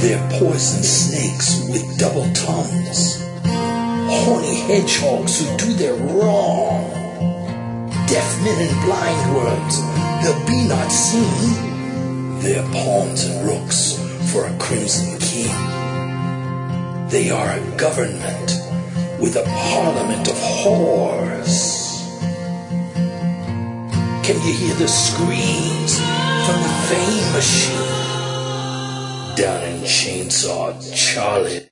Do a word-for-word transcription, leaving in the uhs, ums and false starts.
They're poison snakes with double tongues, horny hedgehogs who do their wrong, deaf men and blind worms, they'll be not seen. They're pawns and rooks for a crimson king. They are a government with a parliament of whores. Can you hear the screams from the fame machine down in Chainsaw Charlie?